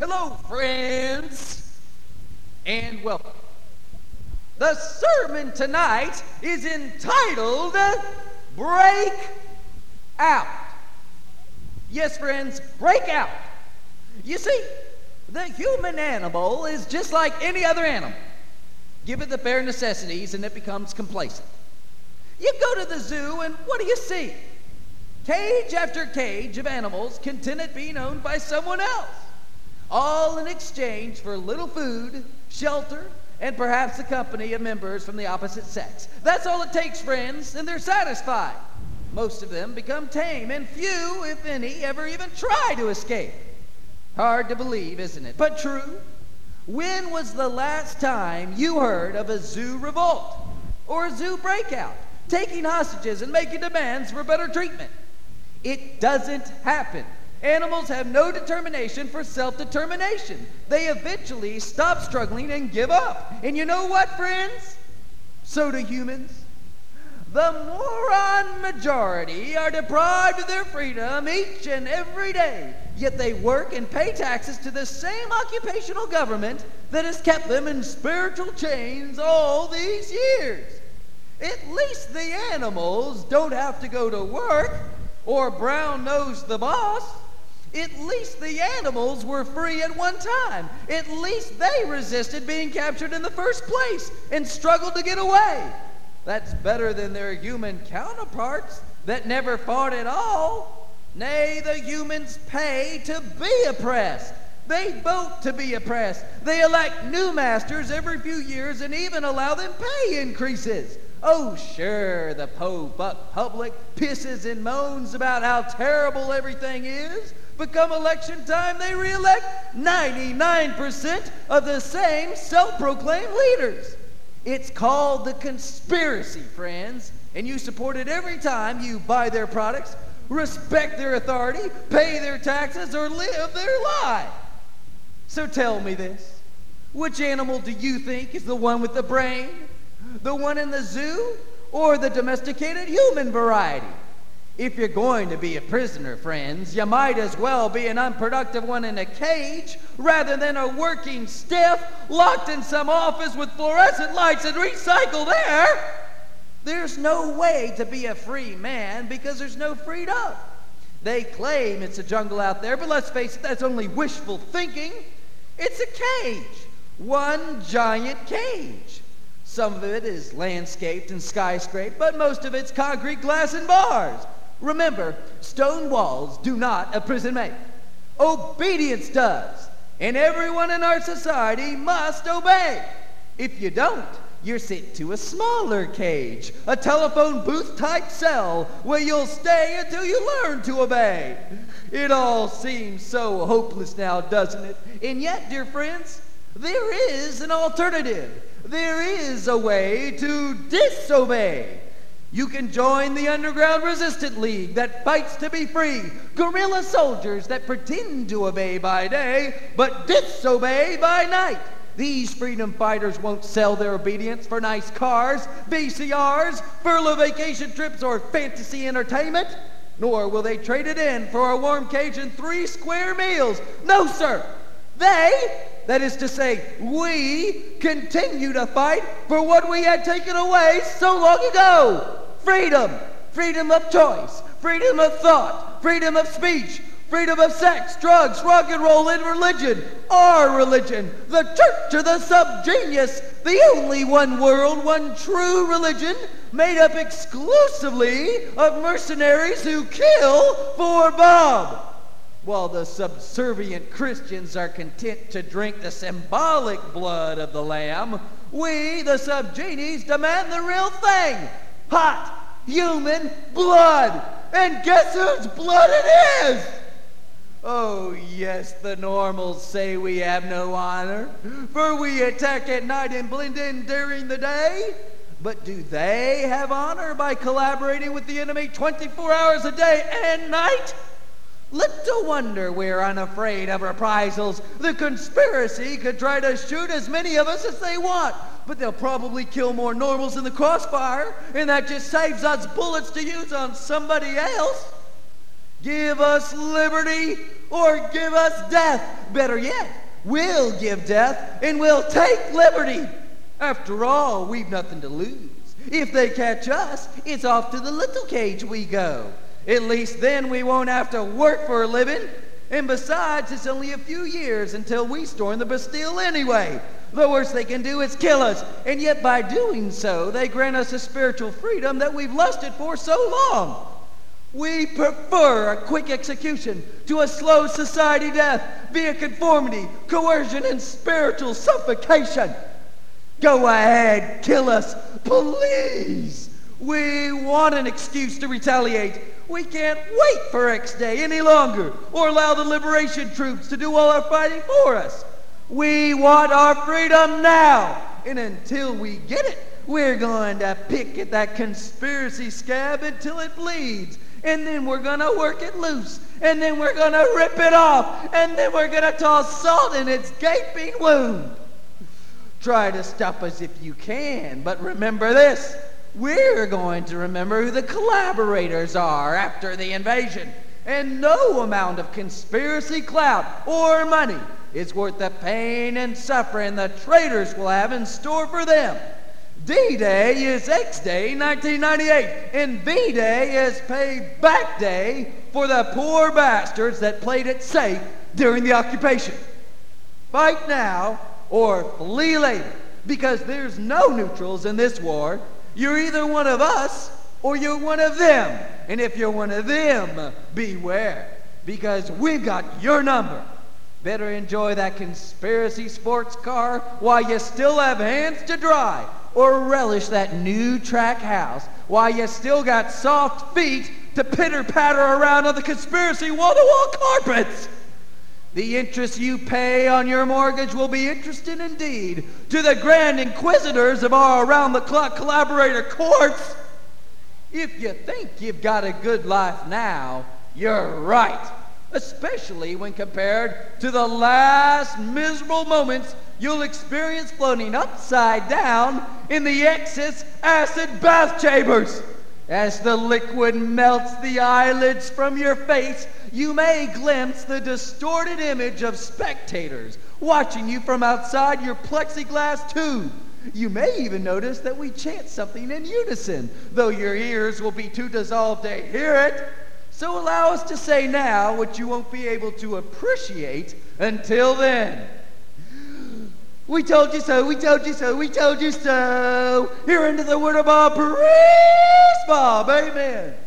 Hello, friends, and welcome. The sermon tonight is entitled Break Out. Yes, friends, break out. You see, the human animal is just like any other animal. Give it the bare necessities and it becomes complacent. You go to the zoo and what do you see? Cage after cage of animals contented being owned by someone else, all in exchange for little food, shelter, and perhaps the company of members from the opposite sex. That's all it takes, friends, and they're satisfied. Most of them become tame, and few, if any, ever even try to escape. Hard to believe, isn't it? But true. When was the last time you heard of a zoo revolt or a zoo breakout, taking hostages and making demands for better treatment? It doesn't happen. Animals have no determination for self-determination. They eventually stop struggling and give up. And you know what, friends? So do humans. The moron majority are deprived of their freedom each and every day, yet they work and pay taxes to the same occupational government that has kept them in spiritual chains all these years. At least the animals don't have to go to work or brown-nose the boss. At least the animals were free at one time. At least they resisted being captured in the first place and struggled to get away. That's better than their human counterparts that never fought at all. Nay, the humans pay to be oppressed. They vote to be oppressed. They elect new masters every few years and even allow them pay increases. Oh, sure, the public pisses and moans about how terrible everything is. But come election time, they re-elect 99% of the same self-proclaimed leaders. It's called the conspiracy, friends, and you support it every time you buy their products, respect their authority, pay their taxes, or live their lie. So tell me this. Which animal do you think is the one with the brain? The one in the zoo or the domesticated human variety? If you're going to be a prisoner, friends, you might as well be an unproductive one in a cage rather than a working stiff locked in some office with fluorescent lights and recycled air. There's no way to be a free man because there's no freedom. They claim it's a jungle out there, but let's face it, that's only wishful thinking. It's a cage, one giant cage. Some of it is landscaped and skyscraped, but most of it's concrete, glass, and bars. Remember, stone walls do not a prison make. Obedience does. And everyone in our society must obey. If you don't, you're sent to a smaller cage, a telephone booth-type cell where you'll stay until you learn to obey. It all seems so hopeless now, doesn't it? And yet, dear friends, there is an alternative. There is a way to disobey. You can join the Underground Resistance League that fights to be free, guerrilla soldiers that pretend to obey by day, but disobey by night. These freedom fighters won't sell their obedience for nice cars, VCRs, furlough vacation trips, or fantasy entertainment, nor will they trade it in for a warm cage and 3 square meals. No, sir. They, that is to say, we, continue to fight for what we had taken away so long ago. Freedom. Freedom of choice. Freedom of thought. Freedom of speech. Freedom of sex, drugs, rock and roll, and religion. Our religion. The Church of the Subgenius. The only one world, one true religion made up exclusively of mercenaries who kill for Bob. While the subservient Christians are content to drink the symbolic blood of the Lamb, we, the Subgenies, demand the real thing. Hot human blood. And guess whose blood it is? Oh, yes, the normals say we have no honor, for we attack at night and blend in during the day. But do they have honor by collaborating with the enemy 24 hours a day and night? Little wonder we're unafraid of reprisals. The conspiracy could try to shoot as many of us as they want, but they'll probably kill more normals in the crossfire, and that just saves us bullets to use on somebody else. Give us liberty or give us death. Better yet, we'll give death and we'll take liberty. After all, we've nothing to lose. If they catch us, it's off to the little cage we go. At least then we won't have to work for a living. And besides, it's only a few years until we storm the Bastille anyway. The worst they can do is kill us. And yet by doing so, they grant us a spiritual freedom that we've lusted for so long. We prefer a quick execution to a slow society death via conformity, coercion, and spiritual suffocation. Go ahead, kill us, please. We want an excuse to retaliate. We can't wait for X Day any longer or allow the liberation troops to do all our fighting for us. We want our freedom now. And until we get it, we're going to pick at that conspiracy scab until it bleeds. And then we're going to work it loose. And then we're going to rip it off. And then we're going to toss salt in its gaping wound. Try to stop us if you can, but remember this. We're going to remember who the collaborators are after the invasion. And no amount of conspiracy clout or money is worth the pain and suffering the traitors will have in store for them. D-Day is X-Day 1998, and V-Day is Payback Day for the poor bastards that played it safe during the occupation. Fight now or flee later, because there's no neutrals in this war. You're either one of us or you're one of them. And if you're one of them, beware, because we've got your number. Better enjoy that conspiracy sports car while you still have hands to dry, or relish that new track house while you still got soft feet to pitter-patter around on the conspiracy wall-to-wall carpets. The interest you pay on your mortgage will be interesting indeed to the grand inquisitors of our around-the-clock collaborator courts. If you think you've got a good life now, you're right, especially when compared to the last miserable moments you'll experience floating upside down in the excess acid bath chambers. As the liquid melts the eyelids from your face, you may glimpse the distorted image of spectators watching you from outside your plexiglass tube. You may even notice that we chant something in unison, though your ears will be too dissolved to hear it. So allow us to say now what you won't be able to appreciate until then. We told you so, we told you so, we told you so. Here into the word of our praise, Bob. Amen.